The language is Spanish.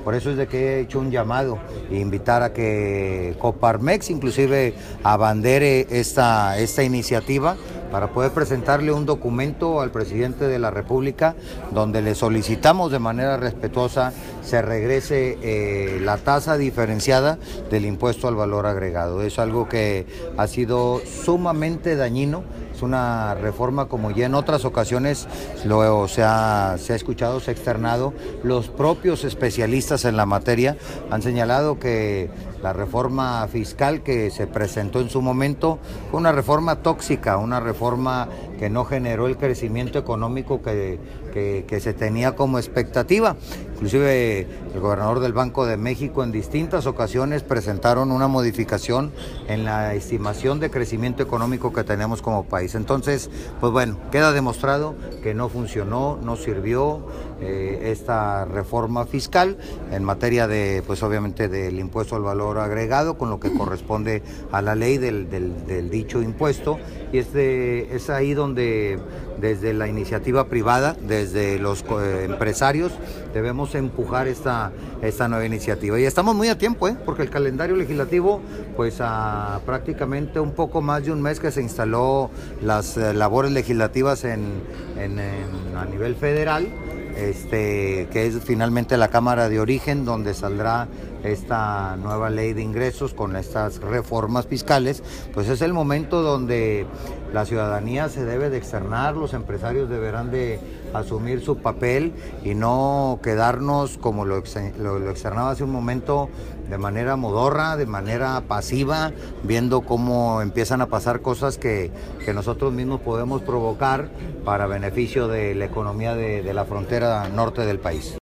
Por eso es de que he hecho un llamado e invitar a que Coparmex inclusive abandere esta iniciativa para poder presentarle un documento al presidente de la República donde le solicitamos de manera respetuosa se regrese la tasa diferenciada del impuesto al valor agregado. Es algo que ha sido sumamente dañino. Es una reforma como ya en otras ocasiones luego se ha escuchado, se ha externado. Los propios especialistas en la materia han señalado que la reforma fiscal que se presentó en su momento fue una reforma tóxica, una reforma que no generó el crecimiento económico que se tenía como expectativa. Inclusive el gobernador del Banco de México en distintas ocasiones presentaron una modificación en la estimación de crecimiento económico que tenemos como país. Entonces, pues bueno, queda demostrado que no funcionó, no sirvió esta reforma fiscal en materia de, pues obviamente del impuesto al valor agregado, con lo que corresponde a la ley del dicho impuesto. Y es ahí donde desde la iniciativa privada, desde los empresarios, debemos empujar esta nueva iniciativa. Y estamos muy a tiempo, porque el calendario legislativo, pues a prácticamente un poco más de un mes que se instaló las labores legislativas a nivel federal, que es finalmente la Cámara de Origen, donde saldrá esta nueva ley de ingresos con estas reformas fiscales. Pues es el momento donde la ciudadanía se debe de externar, los empresarios deberán de asumir su papel y no quedarnos, como lo externaba hace un momento, de manera modorra, de manera pasiva, viendo cómo empiezan a pasar cosas que nosotros mismos podemos provocar para beneficio de la economía de la frontera norte del país.